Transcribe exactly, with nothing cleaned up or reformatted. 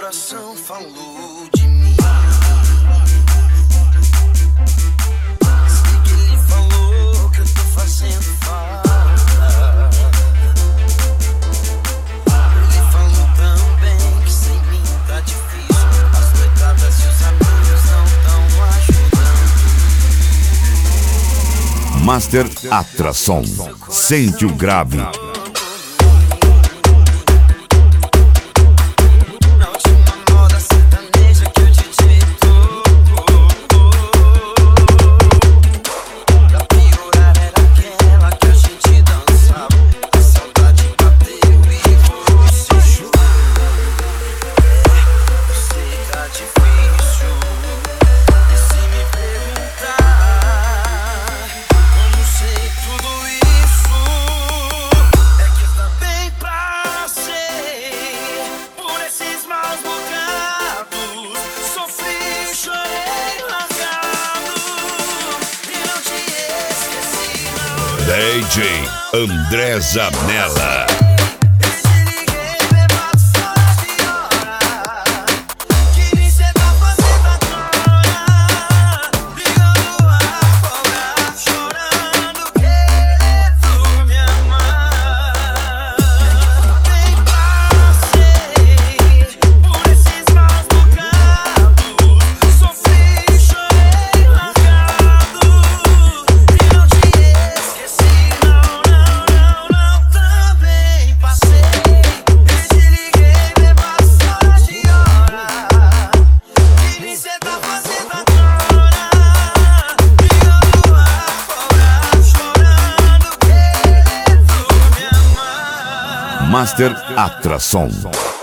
coração falou de mim. Sei que ele falou que eu tô fazendo falta. Ele falou também que sem mim tá difícil. As noitadas e os amigos não tão ajudando. Master Atração. Sente o grave. D J André Zanella. Master Atração.